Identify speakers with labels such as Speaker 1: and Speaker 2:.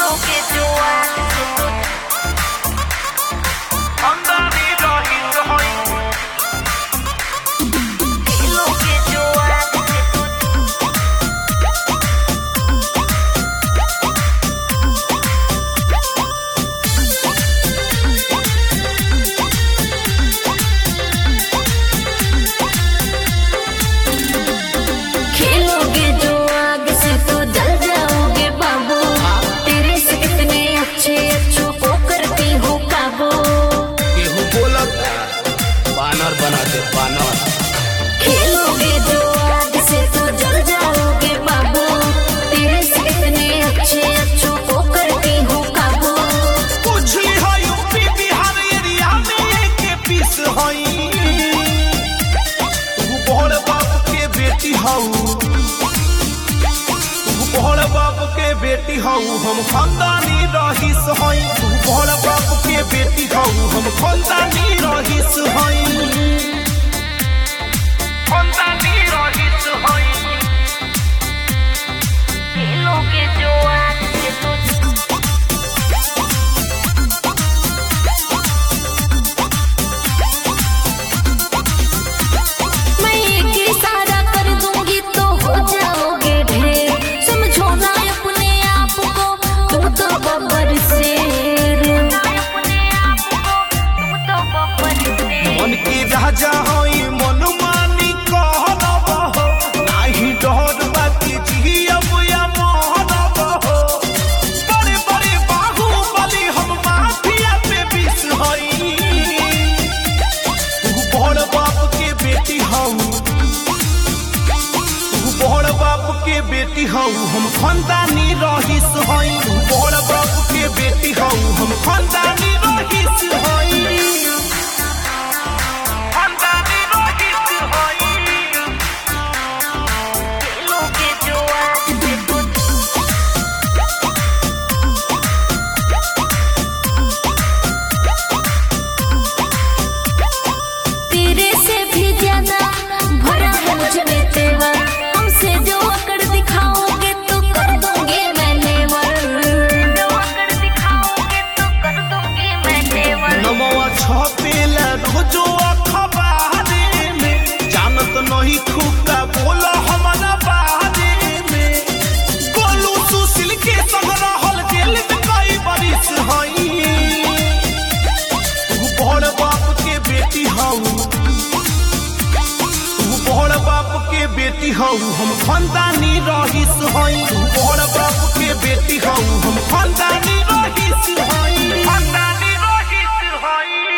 Speaker 1: खेलोगे जो आज से तो जल जाओगे बाबू, तेरे से इतने अच्छे अच्छों को करती हूँ काबू।
Speaker 2: कुछ हो यूपी बिहार एरिया में के पीस होई, तू बड़ बाप के बेटी हऊ, तू बड़ बाप के बेटी हऊ, हम खानदानी रहीस हई। तू बड़ बाप के बेटी हऊ, हम खानदानी रहीस हई।
Speaker 1: खेलोगे जो आज से तो मैं एक इशारा कर दूंगी तो हो जाओगे ढेर। समझो ना अपने आप को तुम तो बब्बर शेर,
Speaker 2: मन के राजा हई मनमानी कहब हो, नाही डर बाकी जियब या महरब हो। बड़े बड़े बाहुबली हम माफिया पे विष हई। तू बड़ बाप के बेटी हऊ, तू बड़ बाप के बेटी हऊ, हम खानदानी रहीस हई। तू बड़ बाप के बेटी हऊ, हम खानदानी रहीस हई।
Speaker 1: खेलोगे जो आज से तो तेरे से भी ज्यादा भरा है मुझ में तेवर। हमसे जो अकड़ दिखाओगे तो कर दूंगी मैं नेवर, जो अकड़ दिखाओगे तो कर दूंगी मैं नेवर।
Speaker 2: नमवा छपेला रोजो अखबारे में, जानत नहीं खुका बोला हमारा बारे में। गोलू सुशील के संग रहल जेल में कई बरिस हई। तू बड़ बाप के बेटी हऊ, तू बड़ बाप के बेटी हऊ, हम खानदानी रहीस हई। तू